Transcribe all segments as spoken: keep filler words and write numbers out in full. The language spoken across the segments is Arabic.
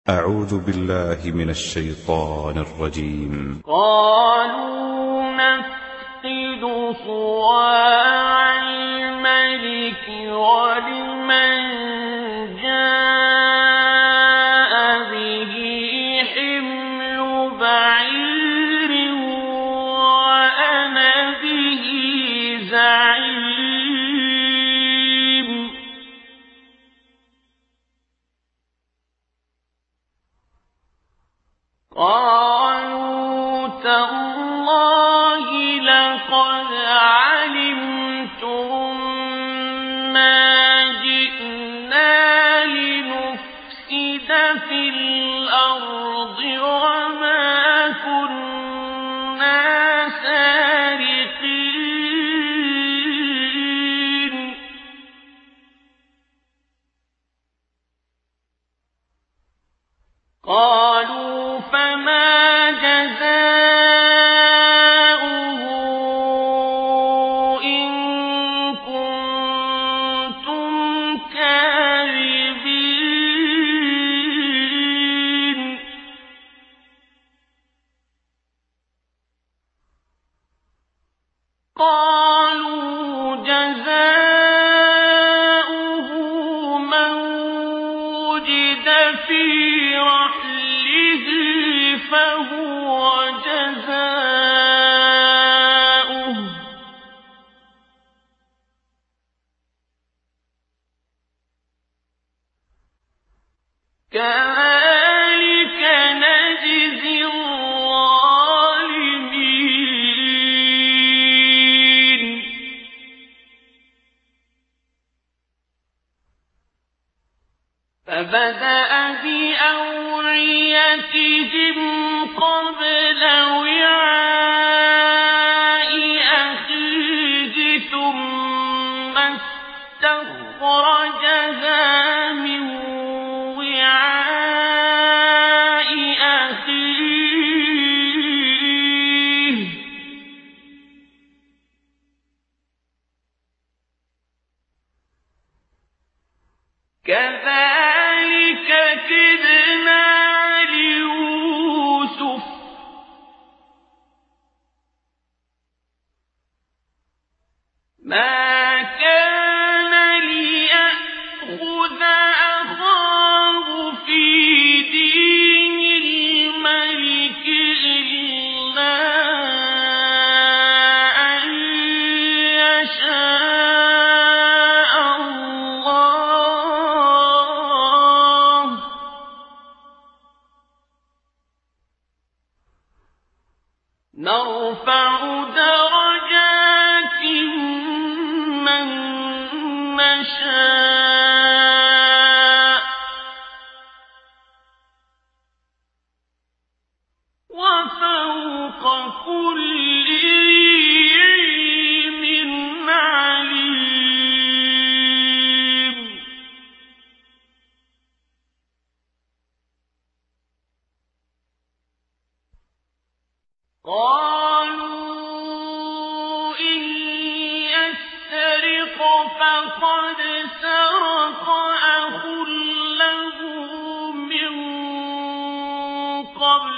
أعوذ بالله من الشيطان الرجيم. قالوا نفقد صواع الملك ولمن جاء به حمل بعير وأنا به زعيم. قالوا تالله لقد علمتم ما جئنا لنفسد في الأرض وما كنا سارقين. قالوا فما جزاؤه إن كنتم كاذبين. قالوا جزاؤه من وجد في رحله فهو جزاؤه كذلك نجزي الظالمين. فبدأ بأوعيتهم قبل وعاء أخيه ثم استخرجها من وعاء أخيه كذلك كدنا ليوسف ما كان ليأخذ أخاه في دين الملك إلا أن يشاء الله نرفع درجات من نشاء وفوق كل ذي علم عليم. قالوا إن يسرق فقد سرق أخ له من قبل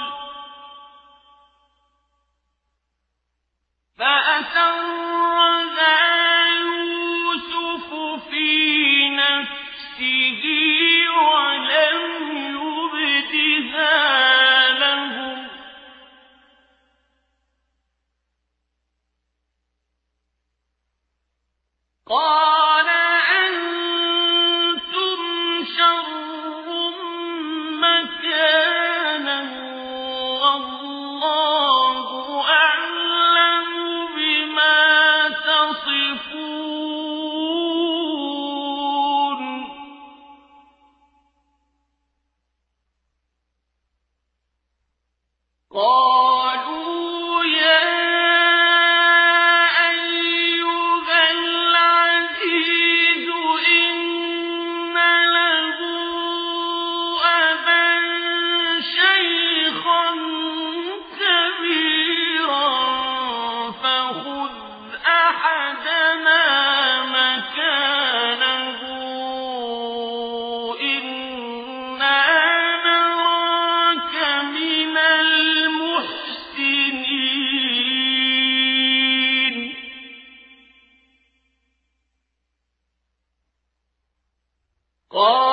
فأسرها يوسف في نفسه ولم يبدها لهم قال أنتم شر مكانا والله أعلم بما تصفون. قالوا يا أيها العزيز إن له أبا شيخا كبيرا فخذ أحدنا مكانه إنا نراك قال